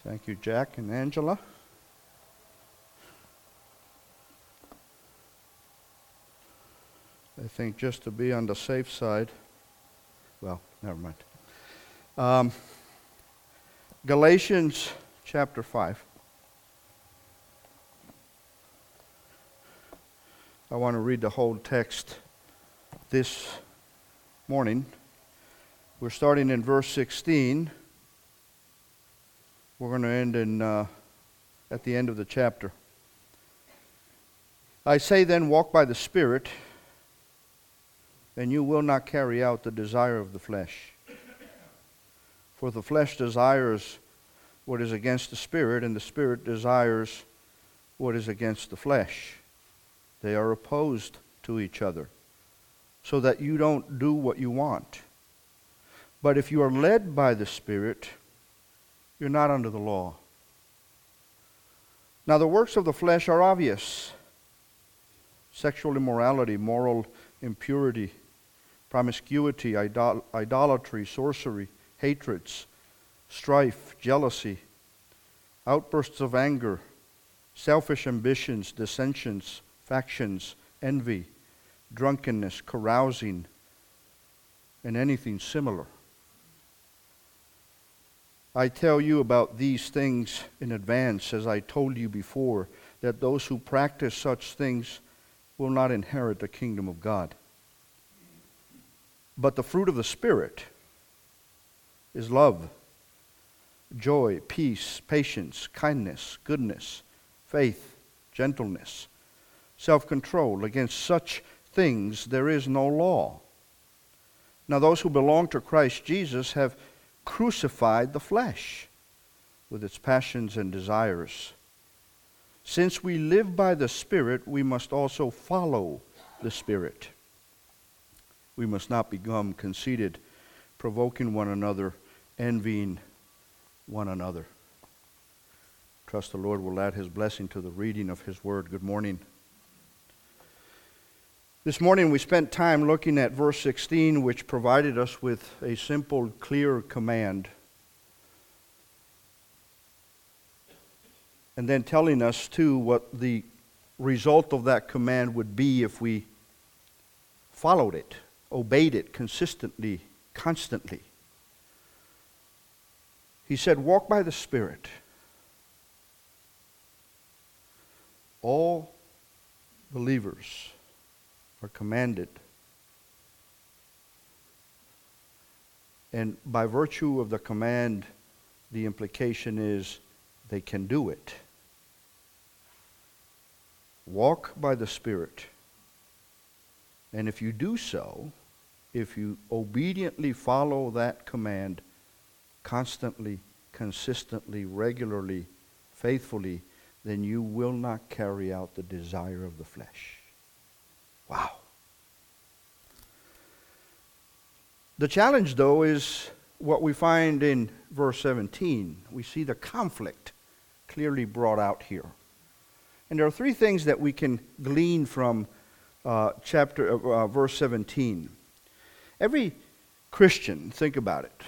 Thank you, Jack and Angela. I think just to be on the safe side, well, never mind. Galatians chapter 5. I want to read the whole text this morning. We're starting in verse 16. We're going to end at the end of the chapter. I say then, walk by the Spirit, and you will not carry out the desire of the flesh. For the flesh desires what is against the Spirit, and the Spirit desires what is against the flesh. They are opposed to each other, so that you don't do what you want. But if you are led by the Spirit, you're not under the law. Now the works of the flesh are obvious: sexual immorality, moral impurity, promiscuity, idolatry, sorcery, hatreds, strife, jealousy, outbursts of anger, selfish ambitions, dissensions, factions, envy, drunkenness, carousing, and anything similar. I tell you about these things in advance, as I told you before, that those who practice such things will not inherit the kingdom of God. But the fruit of the Spirit is love, joy, peace, patience, kindness, goodness, faith, gentleness, self-control. Against such things there is no law. Now those who belong to Christ Jesus have crucified the flesh with its passions and desires. Since we live by the Spirit, we must also follow the Spirit. We must not become conceited, provoking one another, envying one another. Trust the Lord will add His blessing to the reading of His Word. Good morning. This morning we spent time looking at verse 16, which provided us with a simple, clear command. And then telling us, too, what the result of that command would be if we followed it, obeyed it consistently, constantly. He said, walk by the Spirit. All believers are commanded, and by virtue of the command, the implication is they can do it. Walk by the Spirit. And if you do so, if you obediently follow that command constantly, consistently, regularly, faithfully, then you will not carry out the desire of the flesh. Wow. The challenge, though, is what we find in verse 17. We see the conflict clearly brought out here. And there are three things that we can glean from verse 17. Every Christian, think about it,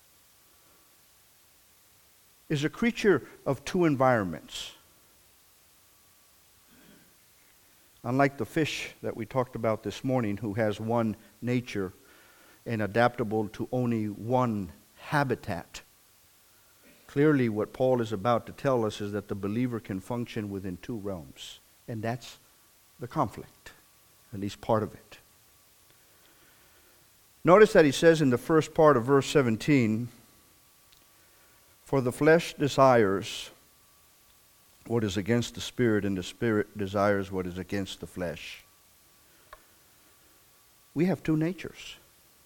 is a creature of two environments. Unlike the fish that we talked about this morning, who has one nature and adaptable to only one habitat. Clearly, what Paul is about to tell us is that the believer can function within two realms. And that's the conflict, at least part of it. Notice that he says in the first part of verse 17, for the flesh desires what is against the Spirit, and the Spirit desires what is against the flesh. We have two natures.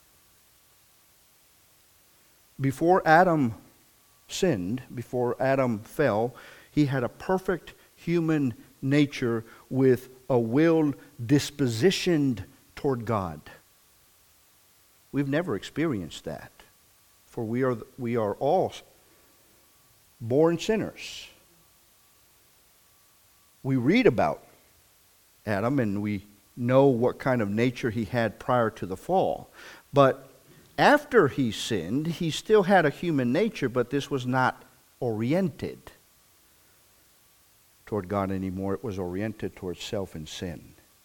Before Adam sinned, before Adam fell, he had a perfect human nature with a will dispositioned toward God. We've never experienced that, for we are all born sinners. We read about Adam and we know what kind of nature he had prior to the fall. But after he sinned, he still had a human nature, but this was not oriented toward God anymore. It was oriented towards self and sin.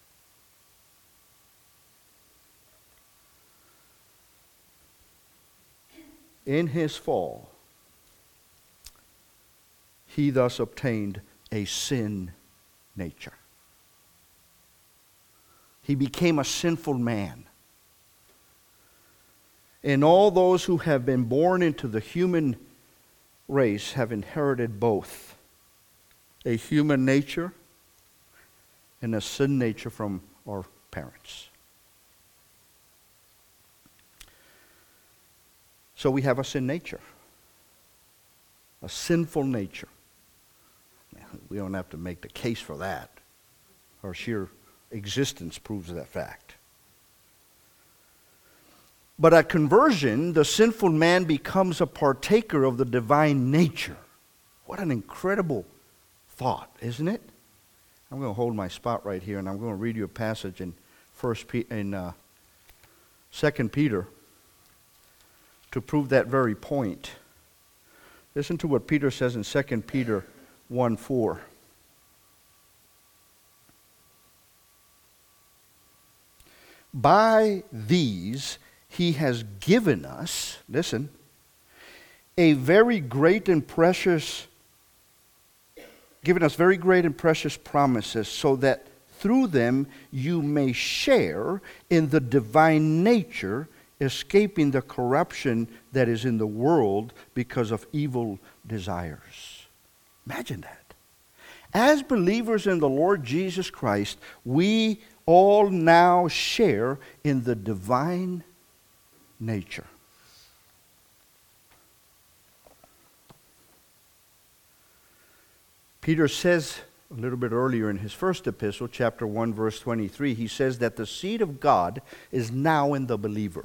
In his fall, he thus obtained a sin nature. He became a sinful man. And all those who have been born into the human race have inherited both a human nature and a sin nature from our parents. So we have a sin nature, a sinful nature. We don't have to make the case for that. Our sheer existence proves that fact. But at conversion, the sinful man becomes a partaker of the divine nature. What an incredible thought, isn't it? I'm going to hold my spot right here, and I'm going to read you a passage in 2 Peter to prove that very point. Listen to what Peter says in 2 Peter 1:4. By these he has given us, listen, a very great and precious, given us very great and precious promises, so that through them you may share in the divine nature, escaping the corruption that is in the world because of evil desires. Imagine that. As believers in the Lord Jesus Christ, we all now share in the divine nature. Peter says a little bit earlier in his first epistle, chapter 1, verse 23, he says that the seed of God is now in the believer.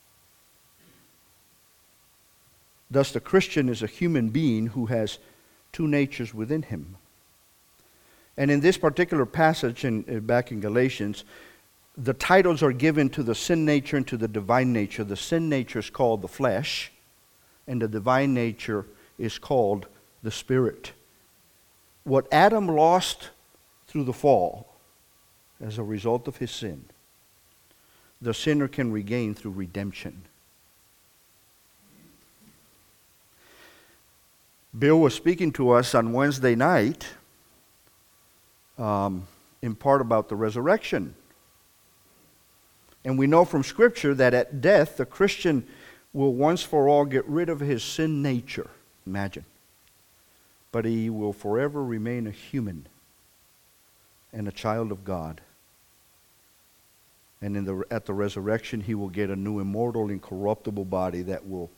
Thus, the Christian is a human being who has two natures within him. And in this particular passage, back in Galatians, the titles are given to the sin nature and to the divine nature. The sin nature is called the flesh, and the divine nature is called the spirit. What Adam lost through the fall as a result of his sin, the sinner can regain through redemption. Bill was speaking to us on Wednesday night in part about the resurrection. And we know from Scripture that at death, the Christian will once for all get rid of his sin nature. Imagine. But he will forever remain a human and a child of God. And at the resurrection, he will get a new immortal, incorruptible body that will,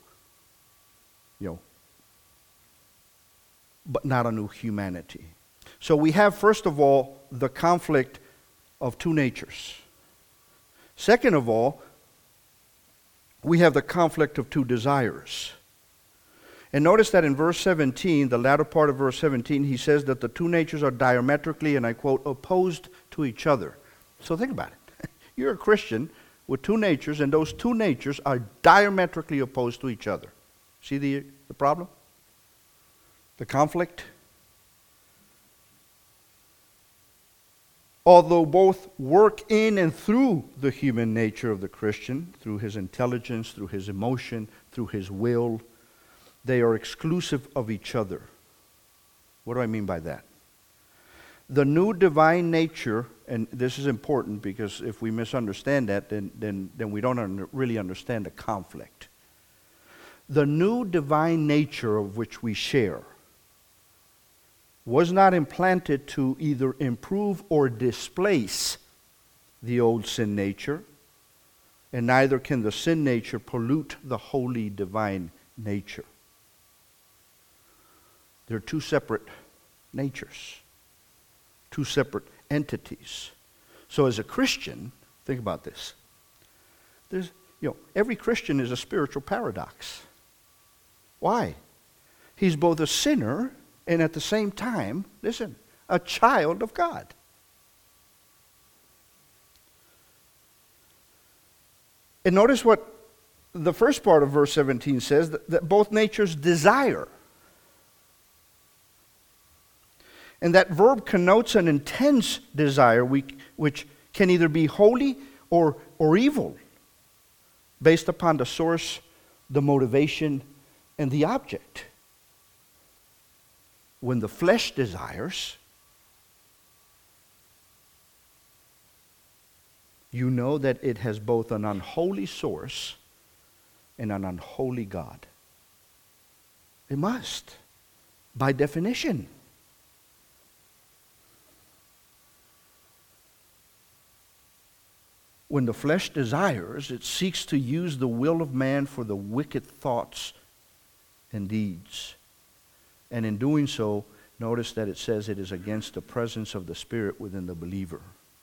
but not a new humanity. So we have, first of all, the conflict of two natures. Second of all, we have the conflict of two desires. And notice that in verse 17, the latter part of verse 17, he says that the two natures are diametrically, and I quote, opposed to each other. So think about it. You're a Christian with two natures, and those two natures are diametrically opposed to each other. See the problem? The conflict? Although both work in and through the human nature of the Christian, through his intelligence, through his emotion, through his will, they are exclusive of each other. What do I mean by that? The new divine nature, and this is important because if we misunderstand that, then we don't really understand the conflict. The new divine nature of which we share was not implanted to either improve or displace the old sin nature, and neither can the sin nature pollute the holy divine nature. They're two separate natures, two separate entities. So as a Christian, think about this. Every Christian is a spiritual paradox. Why? He's both a sinner and at the same time, listen, a child of God. And notice what the first part of verse 17 says, that both natures desire. And that verb connotes an intense desire which can either be holy or evil, based upon the source, the motivation, and the object. When the flesh desires, you know that it has both an unholy source and an unholy God. It must, by definition. When the flesh desires, it seeks to use the will of man for the wicked thoughts and deeds. And in doing so, notice that it says it is against the presence of the Spirit within the believer.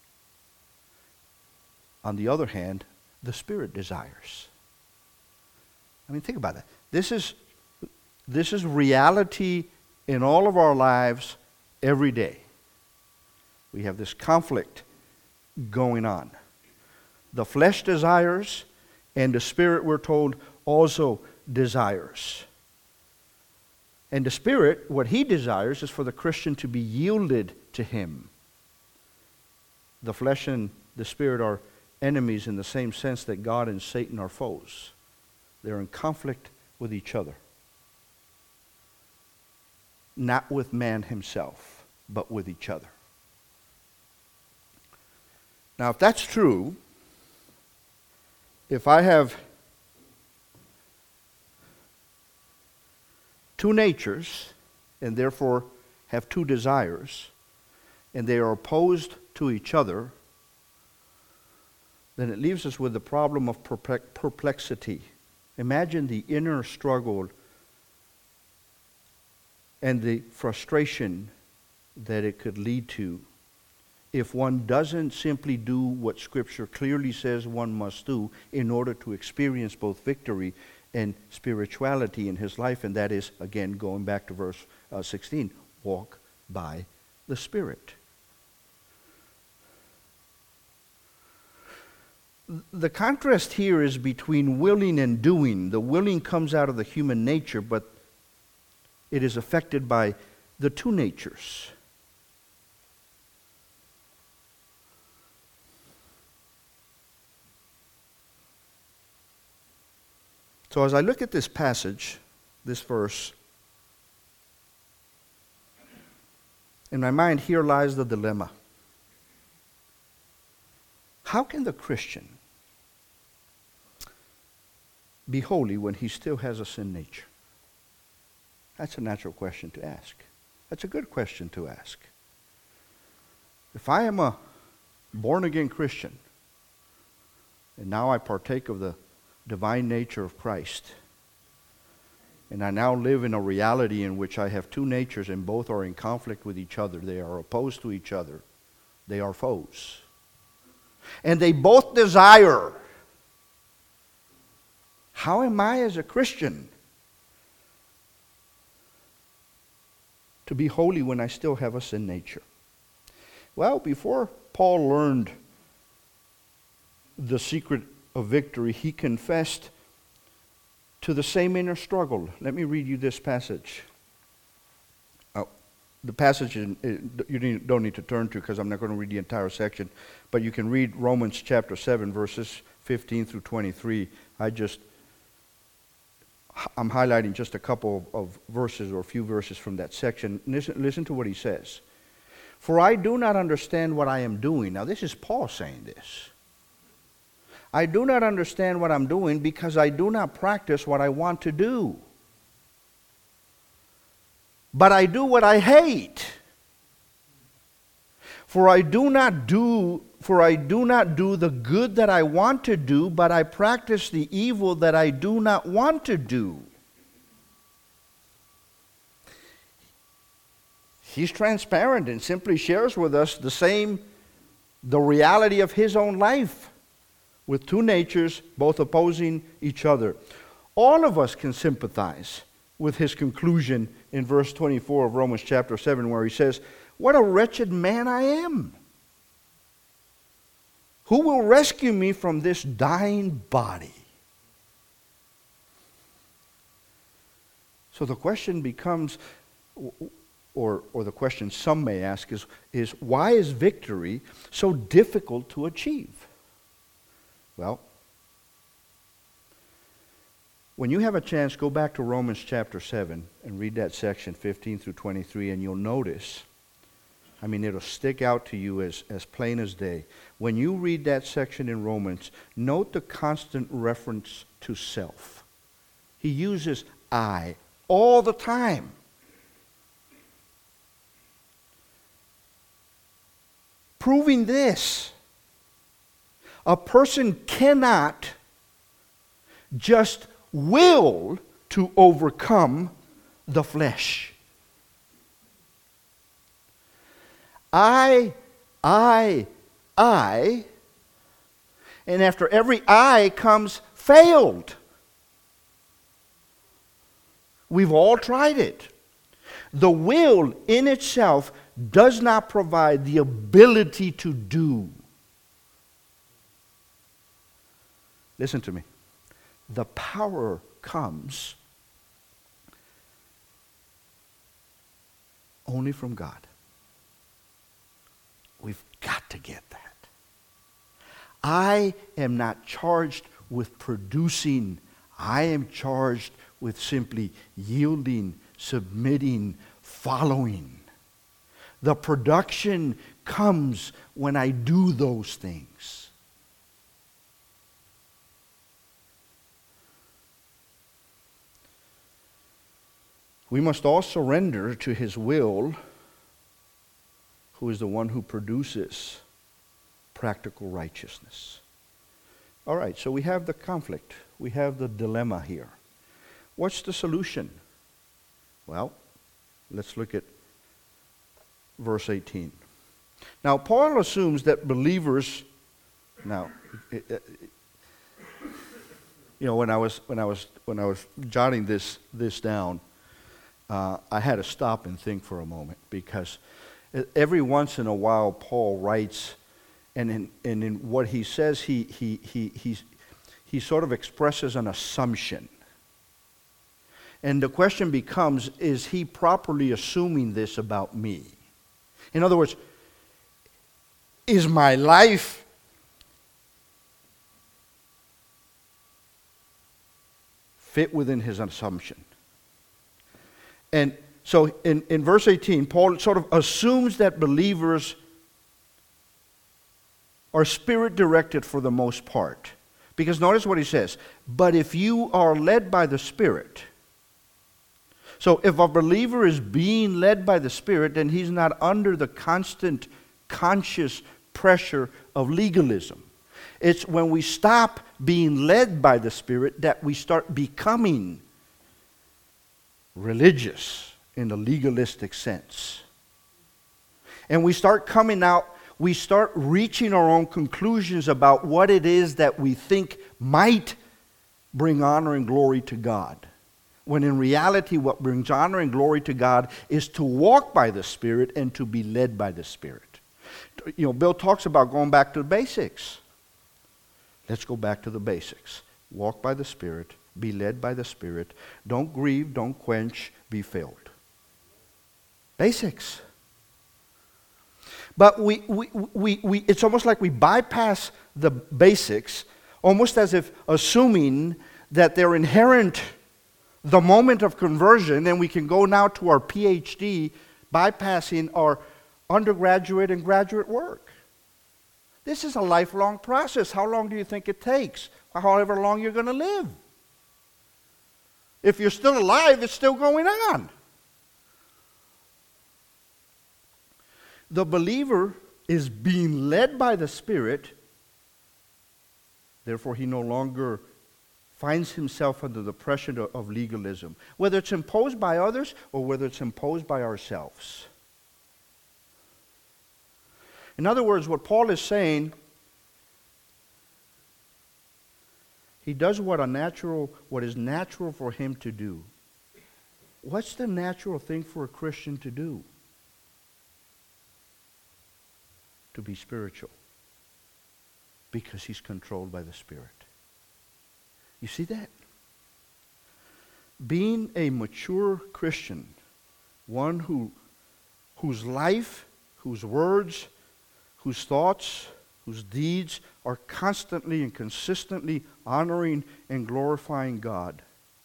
On the other hand, the Spirit desires. I mean, think about that. This is reality in all of our lives every day. We have this conflict going on. The flesh desires, and the Spirit, we're told, also desires. And the Spirit, what He desires is for the Christian to be yielded to Him. The flesh and the Spirit are enemies in the same sense that God and Satan are foes. They're in conflict with each other. Not with man himself, but with each other. Now, if that's true, if I have two natures, and therefore have two desires, and they are opposed to each other, then it leaves us with the problem of perplexity. Imagine the inner struggle and the frustration that it could lead to if one doesn't simply do what Scripture clearly says one must do in order to experience both victory and spirituality in his life, and that is, again, going back to verse 16, walk by the Spirit. The contrast here is between willing and doing. The willing comes out of the human nature, but it is affected by the two natures. So as I look at this passage, this verse, in my mind here lies the dilemma. How can the Christian be holy when he still has a sin nature? That's a natural question to ask. That's a good question to ask. If I am a born-again Christian, and now I partake of the divine nature of Christ, and I now live in a reality in which I have two natures and both are in conflict with each other. They are opposed to each other. They are foes. And they both desire. How am I as a Christian to be holy when I still have a sin nature? Well, before Paul learned the secret of victory, he confessed to the same inner struggle. Let me read you this passage. The passage you don't need to turn to because I'm not going to read the entire section, but you can read Romans chapter 7, verses 15 through 23. I'm highlighting just a couple of verses or a few verses from that section. Listen to what he says. For I do not understand what I am doing. Now this is Paul saying this. I do not understand what I'm doing because I do not practice what I want to do. But I do what I hate. For I do not do the good that I want to do, but I practice the evil that I do not want to do. He's transparent and simply shares with us the reality of his own life, with two natures both opposing each other. All of us can sympathize with his conclusion in verse 24 of Romans chapter 7, where he says, "What a wretched man I am! Who will rescue me from this dying body?" So the question becomes, or the question some may ask is why is victory so difficult to achieve? Well, when you have a chance, go back to Romans chapter 7 and read that section 15 through 23, and you'll notice, it'll stick out to you as plain as day. When you read that section in Romans, note the constant reference to self. He uses I all the time. Proving this, a person cannot just will to overcome the flesh. I, and after every I comes failed. We've all tried it. The will in itself does not provide the ability to do. Listen to me. The power comes only from God. We've got to get that. I am not charged with producing. I am charged with simply yielding, submitting, following. The production comes when I do those things. We must all surrender to His will, who is the one who produces practical righteousness. All right, so we have the conflict. We have the dilemma here. What's the solution? Well, let's look at verse 18. Now, Paul assumes that believers. Now, when I was jotting this down, I had to stop and think for a moment, because every once in a while Paul writes, and in what he says, he sort of expresses an assumption. And the question becomes, is he properly assuming this about me? In other words, is my life fit within his assumption? And so in verse 18, Paul sort of assumes that believers are spirit-directed for the most part. Because notice what he says, but if you are led by the Spirit. So if a believer is being led by the Spirit, then he's not under the constant conscious pressure of legalism. It's when we stop being led by the Spirit that we start becoming religious in the legalistic sense. And we start coming out, we start reaching our own conclusions about what it is that we think might bring honor and glory to God. When in reality, what brings honor and glory to God is to walk by the Spirit and to be led by the Spirit. Bill talks about going back to the basics. Let's go back to the basics. Walk by the Spirit, be led by the Spirit. Don't grieve, don't quench, be filled. Basics. But we it's almost like we bypass the basics, almost as if assuming that they're inherent the moment of conversion, and we can go now to our PhD, bypassing our undergraduate and graduate work. This is a lifelong process. How long do you think it takes? However long you're going to live. If you're still alive, it's still going on. The believer is being led by the Spirit, therefore he no longer finds himself under the pressure of legalism, whether it's imposed by others or whether it's imposed by ourselves. In other words, what Paul is saying, he does what is natural for him to do. What's the natural thing for a Christian to do? To be spiritual. Because he's controlled by the Spirit. You see that? Being a mature Christian, one who whose life, whose words, whose thoughts, whose deeds are constantly and consistently honoring and glorifying God.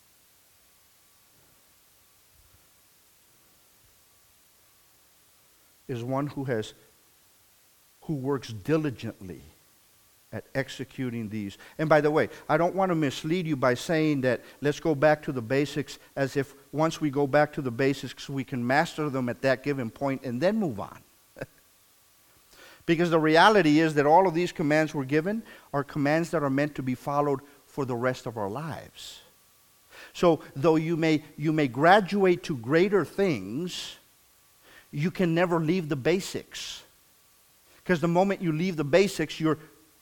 Is one who works diligently at executing these. And by the way, I don't want to mislead you by saying that let's go back to the basics, as if once we go back to the basics we can master them at that given point and then move on. Because the reality is that all of these commands we're given are commands that are meant to be followed for the rest of our lives. So though you may graduate to greater things, you can never leave the basics. Because the moment you leave the basics, you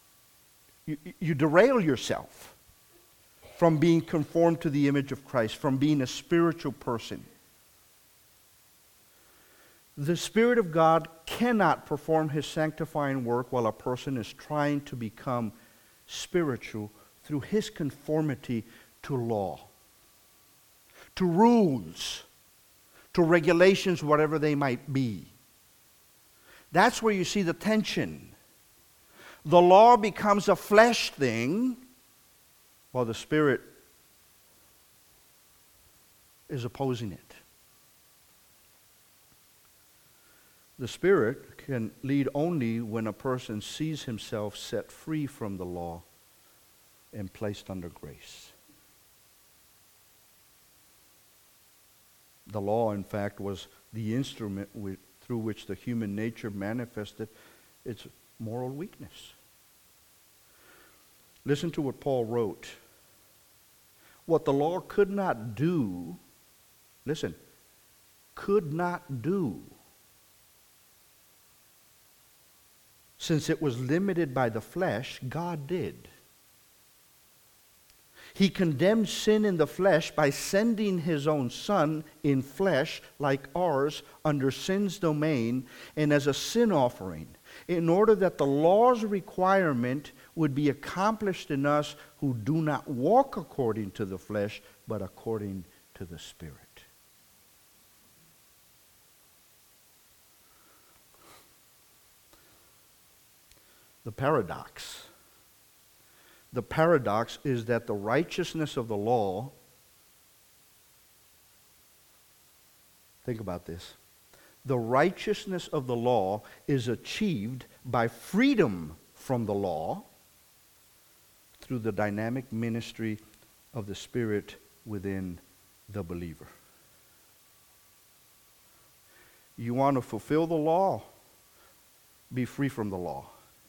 derail yourself from being conformed to the image of Christ, from being a spiritual person. The Spirit of God cannot perform His sanctifying work while a person is trying to become spiritual through his conformity to law, to rules, to regulations, whatever they might be. That's where you see the tension. The law becomes a flesh thing, while the Spirit is opposing it. The Spirit can lead only when a person sees himself set free from the law and placed under grace. The law, in fact, was the instrument through which the human nature manifested its moral weakness. Listen to what Paul wrote. What the law could not do, listen, could not do, since it was limited by the flesh, God did. He condemned sin in the flesh by sending His own Son in flesh like ours under sin's domain and as a sin offering, in order that the law's requirement would be accomplished in us who do not walk according to the flesh, but according to the Spirit. The paradox is that the righteousness of the law, think about this, the righteousness of the law is achieved by freedom from the law through the dynamic ministry of the Spirit within the believer. You want to fulfill the law? Be free from the law.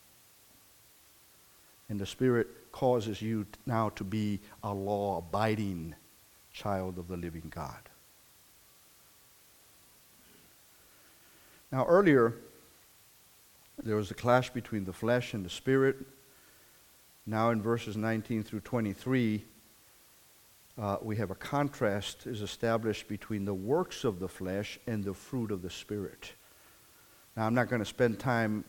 And the Spirit causes you now to be a law-abiding child of the living God. Now earlier, there was a clash between the flesh and the Spirit. Now in verses 19 through 23, we have a contrast is established between the works of the flesh and the fruit of the Spirit. Now I'm not going to spend time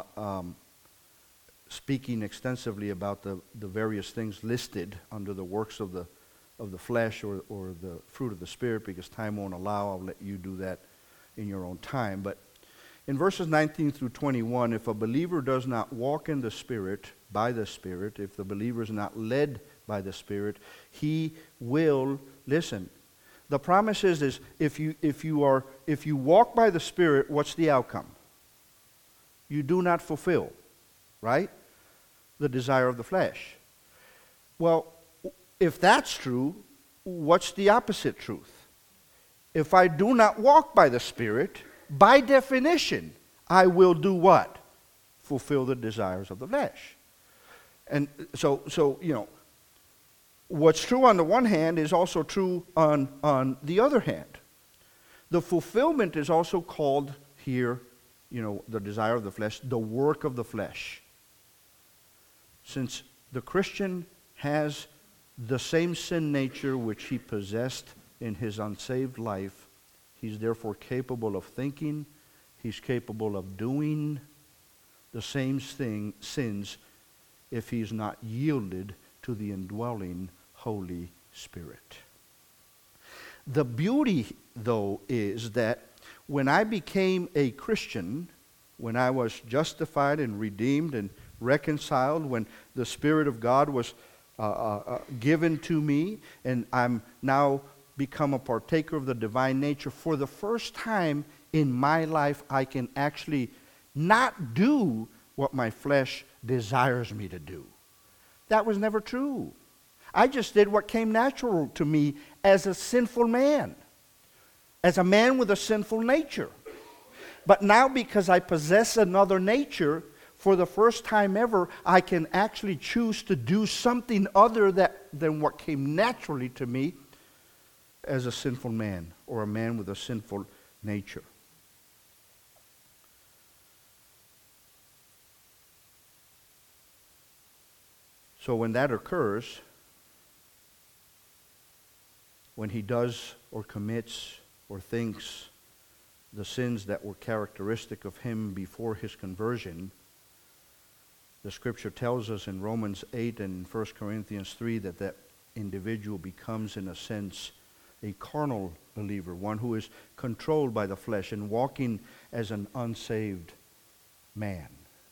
speaking extensively about the various things listed under the works of the flesh or the fruit of the Spirit, because time won't allow. I'll let you do that in your own time. But in verses 19 through 21, if a believer does not walk in the Spirit, by the Spirit, if the believer is not led by the Spirit, he will, listen, the promise is if you walk by the Spirit, what's the outcome? You do not fulfill, right, the desire of the flesh. Well, if that's true, what's the opposite truth? If I do not walk by the Spirit, by definition, I will do what? Fulfill the desires of the flesh. And so what's true on the one hand is also true on the other hand. The fulfillment is also called here, the desire of the flesh, the work of the flesh. Since the Christian has the same sin nature which he possessed in his unsaved life, he's therefore capable of thinking, he's capable of doing the same sins if he's not yielded to the indwelling Holy Spirit. The beauty, though, is that when I became a Christian, when I was justified and redeemed and reconciled, when the Spirit of God was given to me, and I'm now become a partaker of the divine nature, for the first time in my life, I can actually not do what my flesh desires me to do. That was never true. I just did what came natural to me as a sinful man, as a man with a sinful nature. But now, because I possess another nature, for the first time ever, I can actually choose to do something other than what came naturally to me as a sinful man, or a man with a sinful nature. So when that occurs, when he does or commits or thinks the sins that were characteristic of him before his conversion, the Scripture tells us in Romans 8 and 1 Corinthians 3 that individual becomes, in a sense, a carnal believer, one who is controlled by the flesh and walking as an unsaved man.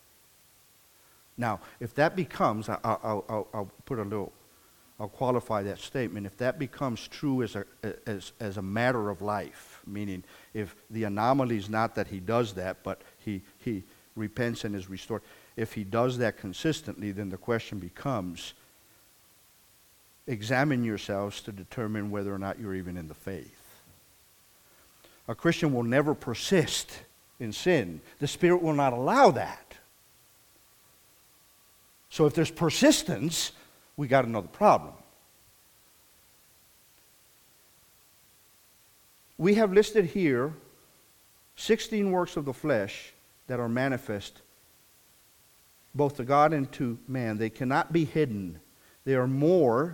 Now, if that becomes, I'll qualify that statement. If that becomes true as a matter of life, meaning if the anomaly is not that he does that, but he repents and is restored, if he does that consistently, then the question becomes, examine yourselves to determine whether or not you're even in the faith. A Christian will never persist in sin. The Spirit will not allow that. So if there's persistence, we got another problem. We have listed here 16 works of the flesh that are manifest both to God and to man. They cannot be hidden. They are more,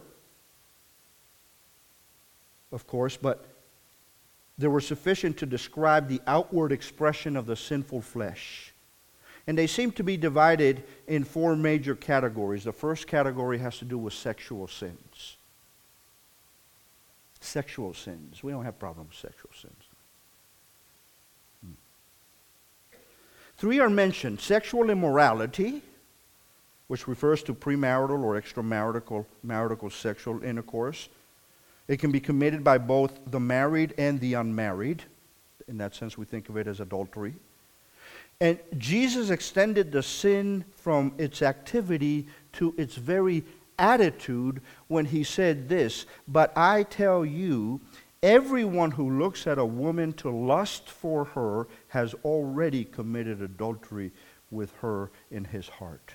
of course, but they were sufficient to describe the outward expression of the sinful flesh. And they seem to be divided in 4 major categories. The first category has to do with sexual sins. Sexual sins. We don't have problems with sexual sins. 3 are mentioned. Sexual immorality, which refers to premarital or extramarital sexual intercourse. It can be committed by both the married and the unmarried. In that sense, we think of it as adultery. And Jesus extended the sin from its activity to its very attitude when he said this, "But I tell you, everyone who looks at a woman to lust for her has already committed adultery with her in his heart."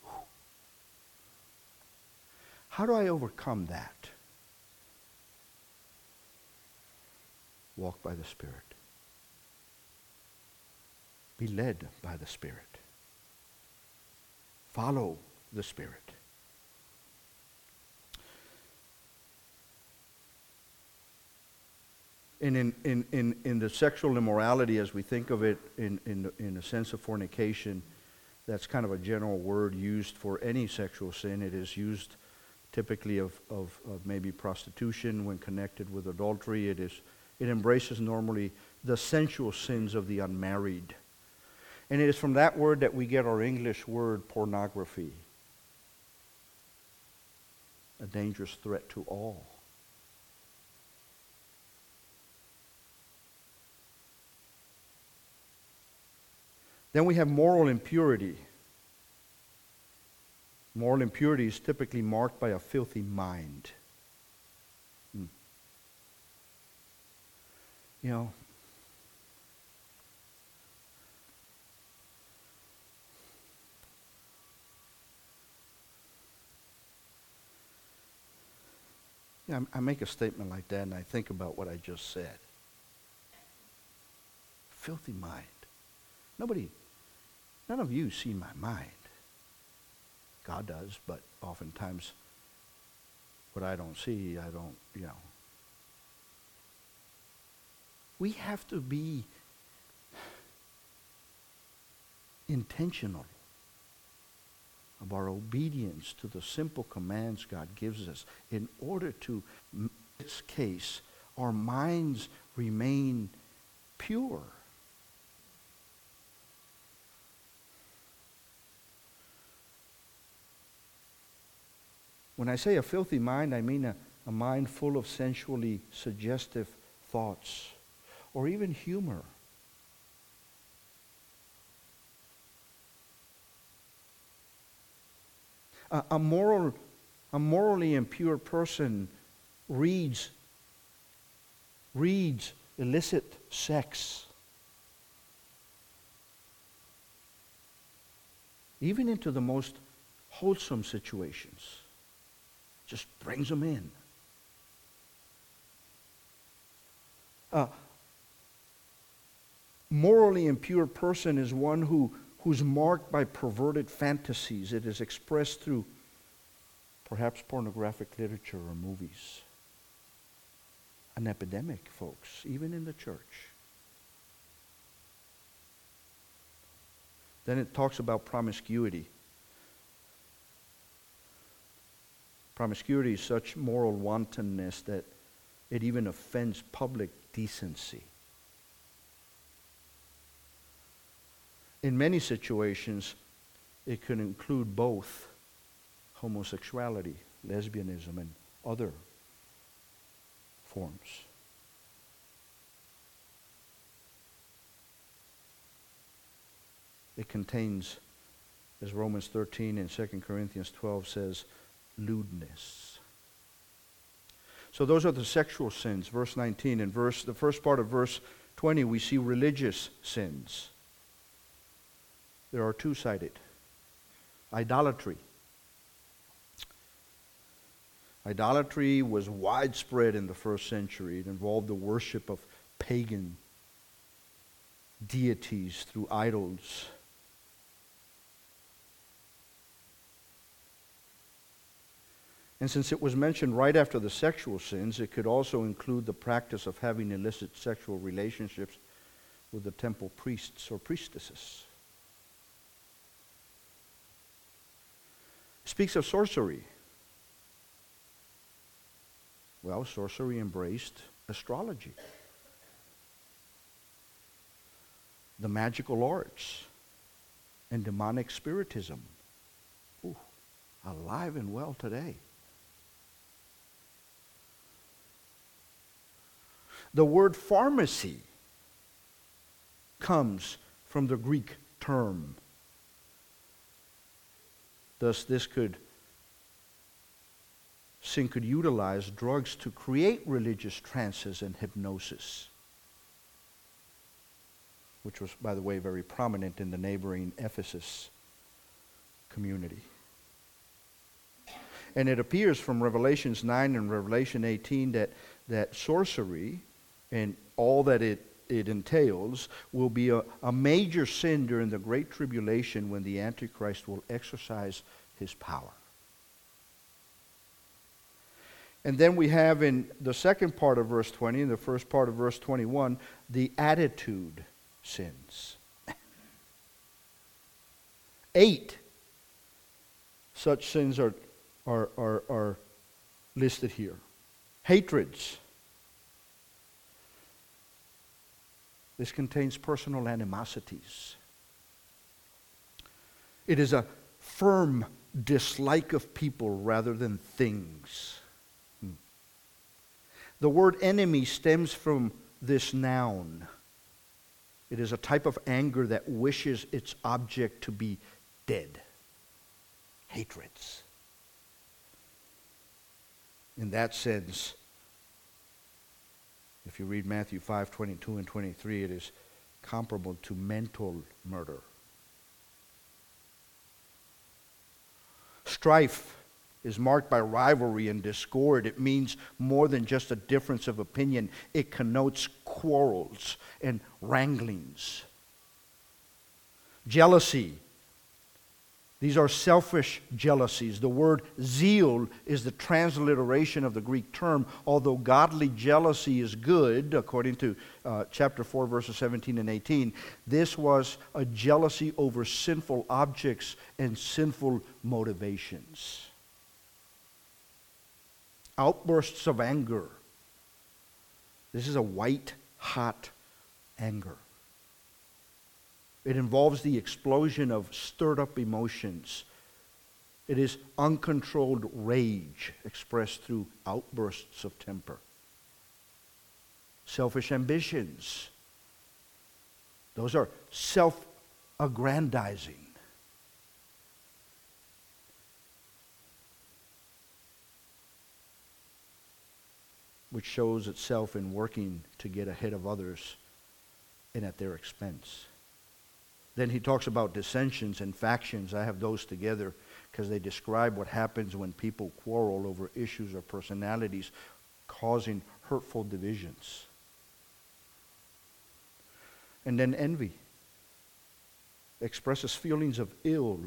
How do I overcome that? Walk by the Spirit. Be led by the Spirit. Follow the Spirit. In the sexual immorality, as we think of it in the sense of fornication, that's kind of a general word used for any sexual sin. It is used typically of maybe prostitution when connected with adultery. It embraces normally the sensual sins of the unmarried. And it is from that word that we get our English word pornography. A dangerous threat to all. Then we have moral impurity. Moral impurity is typically marked by a filthy mind. You know, I make a statement like that and I think about what I just said. Filthy mind. None of you see my mind. God does, but oftentimes what I don't see, I don't. We have to be intentional of our obedience to the simple commands God gives us in order to, in this case, our minds remain pure When I say a filthy mind, I mean a mind full of sensually suggestive thoughts or even humor. A morally impure person reads illicit sex, even into the most wholesome situations. Just brings them in. A morally impure person is one who's marked by perverted fantasies. It is expressed through perhaps pornographic literature or movies. An epidemic, folks, even in the church. Then it talks about promiscuity. Promiscuity is such moral wantonness that it even offends public decency. In many situations, it can include both homosexuality, lesbianism, and other forms. It contains, as Romans 13 and 2 Corinthians 12 says, lewdness. So those are the sexual sins. Verse 19 and the first part of verse 20, we see religious sins. There are two-sided. Idolatry. Idolatry was widespread in the first century. It involved the worship of pagan deities through idols. And since it was mentioned right after the sexual sins, it could also include the practice of having illicit sexual relationships with the temple priests or priestesses. It speaks of sorcery. Well, sorcery embraced astrology, the magical arts, and demonic spiritism. Ooh, alive and well today. The word pharmacy comes from the Greek term. Thus, sin could utilize drugs to create religious trances and hypnosis, which was, by the way, very prominent in the neighboring Ephesus community. And it appears from Revelations 9 and Revelation 18 that sorcery and all that it entails will be a major sin during the Great Tribulation when the Antichrist will exercise his power. And then we have in the second part of verse 20 and the first part of verse 21, the attitude sins. 8 such sins are listed here. Hatreds. This contains personal animosities. It is a firm dislike of people rather than things. The word enemy stems from this noun. It is a type of anger that wishes its object to be dead. Hatreds. In that sense, if you read Matthew 5:22 and 23, it is comparable to mental murder. Strife is marked by rivalry and discord. It means more than just a difference of opinion. It connotes quarrels and wranglings. Jealousy. These are selfish jealousies. The word zeal is the transliteration of the Greek term. Although godly jealousy is good, according to chapter 4, verses 17 and 18, this was a jealousy over sinful objects and sinful motivations. Outbursts of anger. This is a white-hot anger. It involves the explosion of stirred-up emotions It is uncontrolled rage expressed through outbursts of temper. Selfish ambitions. Those are self-aggrandizing. Which shows itself in working to get ahead of others and at their expense. Then he talks about dissensions and factions. I have those together because they describe what happens when people quarrel over issues or personalities, causing hurtful divisions. And then envy expresses feelings of ill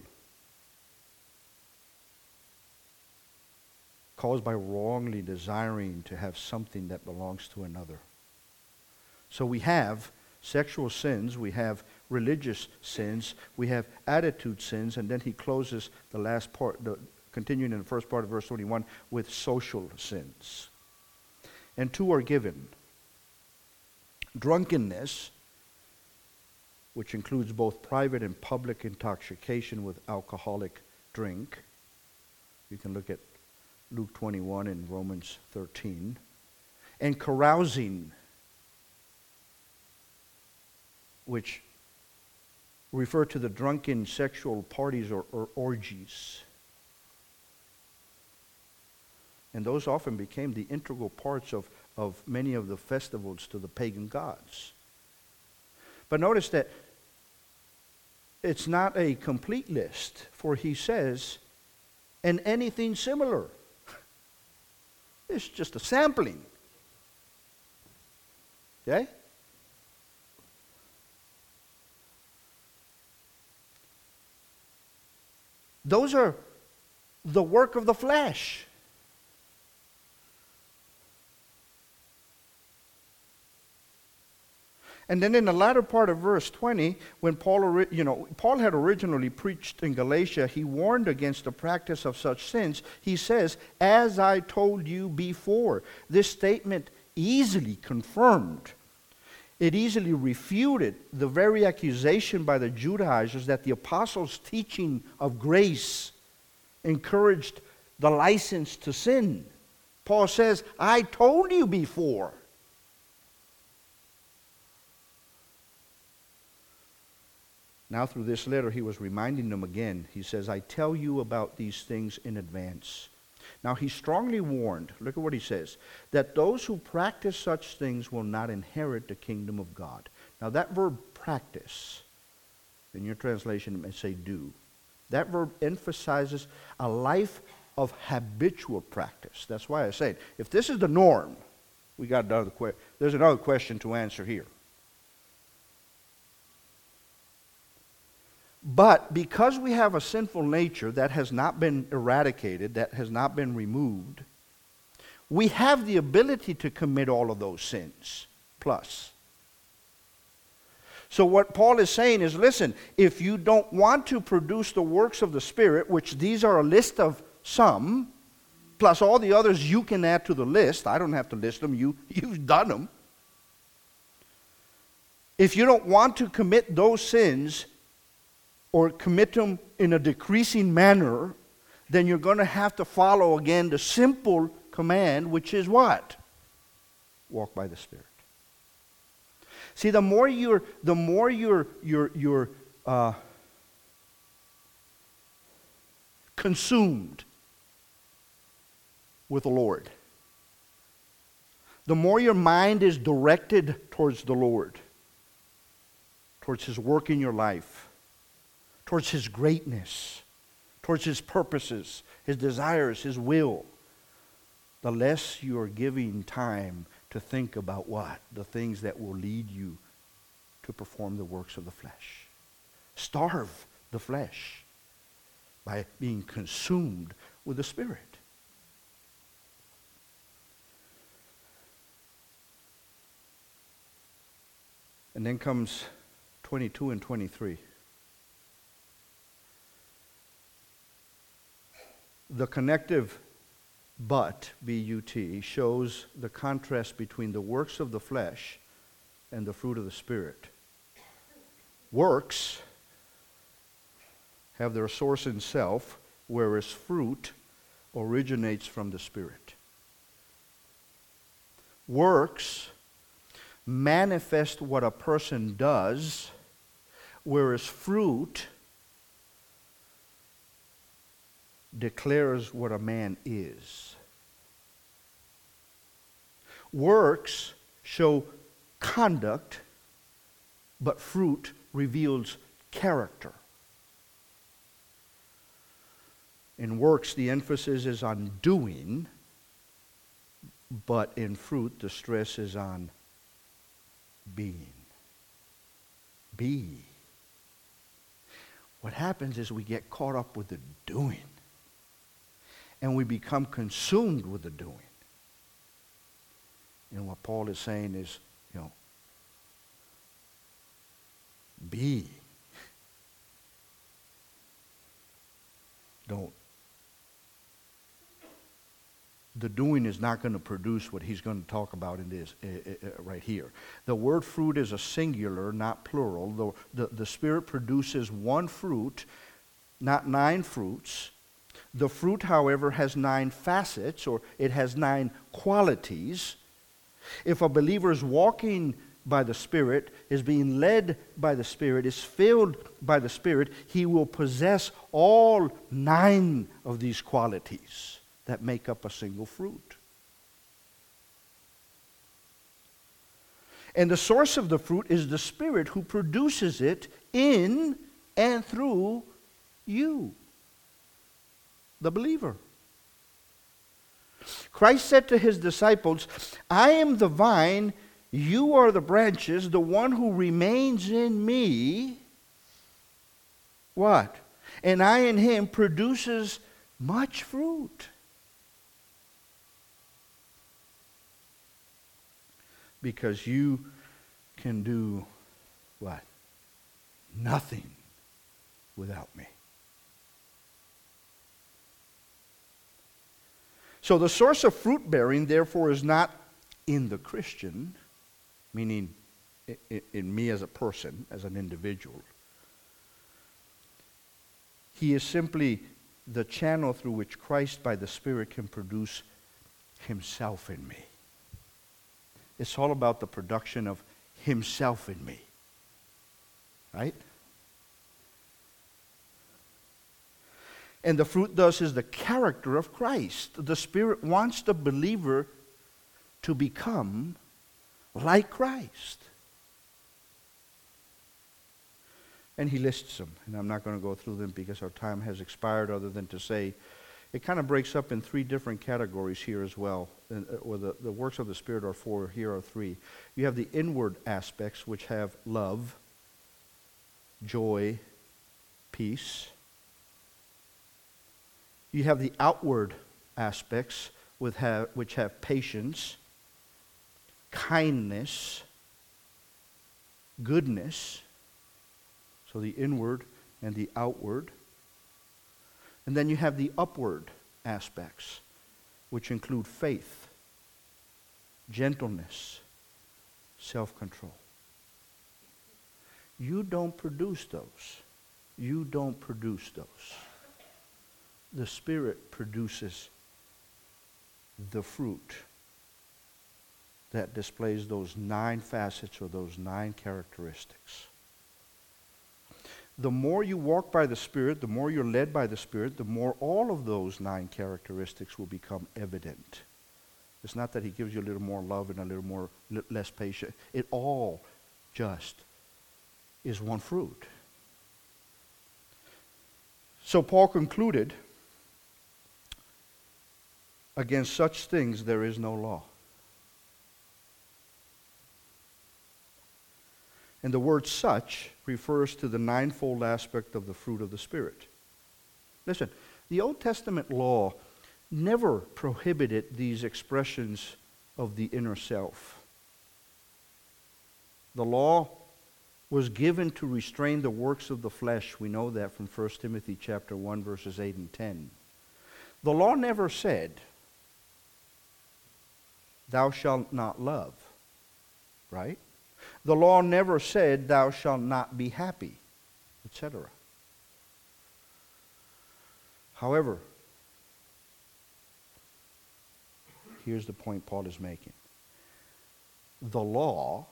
caused by wrongly desiring to have something that belongs to another. So we have sexual sins, we have religious sins, we have attitude sins, and then he closes the last part, continuing in the first part of verse 21, with social sins. And two are given. Drunkenness, which includes both private and public intoxication with alcoholic drink. You can look at Luke 21 and Romans 13. And carousing, which refer to the drunken sexual parties or orgies. And those often became the integral parts of many of the festivals to the pagan gods. But notice that it's not a complete list, for he says, and anything similar. It's just a sampling. Okay? Those are the work of the flesh. And then in the latter part of verse 20, when Paul had originally preached in Galatia, he warned against the practice of such sins. He says, as I told you before. This statement easily confirmed. It easily refuted the very accusation by the Judaizers that the apostles' teaching of grace encouraged the license to sin. Paul says, I told you before. Now through this letter, he was reminding them again. He says, I tell you about these things in advance. Now he strongly warned, look at what he says, that those who practice such things will not inherit the kingdom of God. Now that verb practice, in your translation it may say do. That verb emphasizes a life of habitual practice. That's why I say, if this is the norm, there's another question to answer here. But because we have a sinful nature that has not been eradicated, that has not been removed, we have the ability to commit all of those sins, plus. So what Paul is saying is, listen, if you don't want to produce the works of the Spirit, which these are a list of some, plus all the others you can add to the list. I don't have to list them. You've done them. If you don't want to commit those sins, or commit them in a decreasing manner, then you're going to have to follow again the simple command, which is what? Walk by the Spirit. See, the more you're consumed with the Lord, the more your mind is directed towards the Lord, towards His work in your life, towards His greatness, towards His purposes, His desires, His will, the less you are giving time to think about what? The things that will lead you to perform the works of the flesh. Starve the flesh by being consumed with the Spirit. And then comes 22 and 23. The connective but, B-U-T, shows the contrast between the works of the flesh and the fruit of the Spirit. Works have their source in self, whereas fruit originates from the Spirit. Works manifest what a person does, whereas fruit declares what a man is. Works show conduct, but fruit reveals character. In works, the emphasis is on doing, but in fruit, the stress is on being. Be. What happens is we get caught up with the doing, and we become consumed with the doing. And what Paul is saying is, be. Don't. The doing is not going to produce what he's going to talk about in this right here. The word fruit is a singular, not plural. The Spirit produces one fruit, not 9 fruits. The fruit, however, has 9 facets, or it has 9 qualities. If a believer is walking by the Spirit, is being led by the Spirit, is filled by the Spirit, he will possess all 9 of these qualities that make up a single fruit. And the source of the fruit is the Spirit who produces it in and through you, the believer. Christ said to his disciples, I am the vine, you are the branches, the one who remains in me, what? And I in him produces much fruit. Because you can do what? Nothing without me. So the source of fruit bearing, therefore, is not in the Christian, meaning in me as a person, as an individual. He is simply the channel through which Christ by the Spirit can produce himself in me. It's all about the production of himself in me. Right? And the fruit thus is the character of Christ. The Spirit wants the believer to become like Christ. And he lists them. And I'm not going to go through them because our time has expired, other than to say it kind of breaks up in 3 different categories here as well. Or the works of the Spirit are 4, here are 3. You have the inward aspects, which have love, joy, peace. You have the outward aspects, which have patience, kindness, goodness. So the inward and the outward. And then you have the upward aspects, which include faith, gentleness, self-control. You don't produce those. You don't produce those. The Spirit produces the fruit that displays those 9 facets or those 9 characteristics. The more you walk by the Spirit, the more you're led by the Spirit, the more all of those 9 characteristics will become evident. It's not that he gives you a little more love and a little more less patience. It all just is one fruit. So Paul concluded, against such things there is no law. And the word such refers to the 9-fold aspect of the fruit of the Spirit. Listen, the Old Testament law never prohibited these expressions of the inner self. The law was given to restrain the works of the flesh. We know that from 1 Timothy chapter 1, verses 8 and 10. The law never said, thou shalt not love, right? The law never said, thou shalt not be happy, etc. However, here's the point Paul is making. The law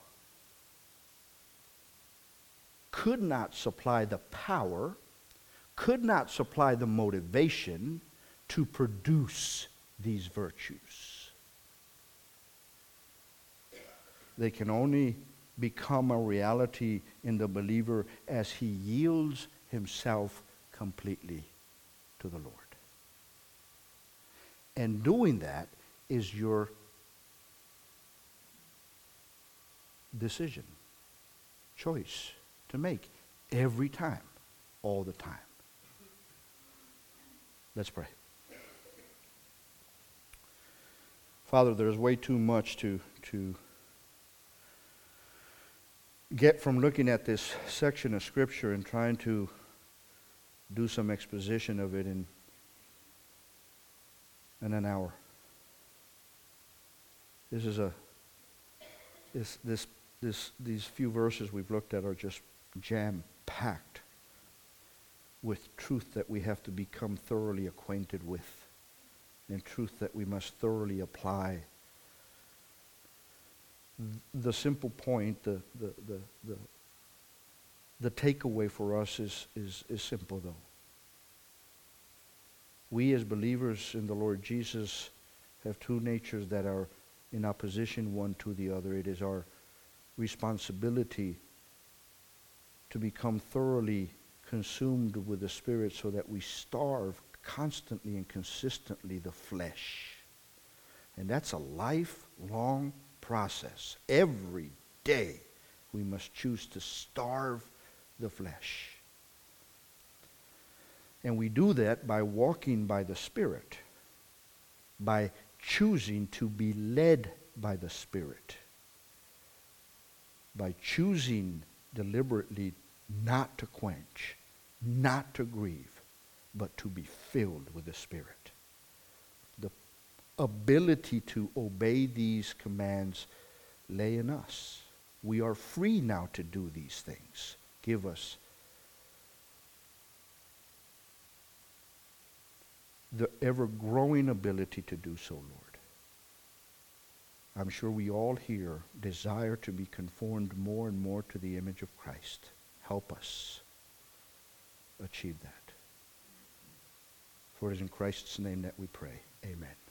could not supply the power, could not supply the motivation to produce these virtues. They can only become a reality in the believer as he yields himself completely to the Lord. And doing that is your decision, choice to make every time, all the time. Let's pray. Father, there's way too much to get from looking at this section of Scripture and trying to do some exposition of it in an hour. These few verses we've looked at are just jam-packed with truth that we have to become thoroughly acquainted with, and truth that we must thoroughly apply. The simple point, the takeaway for us is simple though. We as believers in the Lord Jesus have two natures that are in opposition one to the other. It is our responsibility to become thoroughly consumed with the Spirit so that we starve constantly and consistently the flesh. And that's a lifelong process. Every day we must choose to starve the flesh. And we do that by walking by the Spirit, by choosing to be led by the Spirit, by choosing deliberately not to quench, not to grieve, but to be filled with the Spirit. The ability to obey these commands lay in us. We are free now to do these things. Give us the ever-growing ability to do so, Lord. I'm sure we all here desire to be conformed more and more to the image of Christ. Help us achieve that. For it is in Christ's name that we pray. Amen.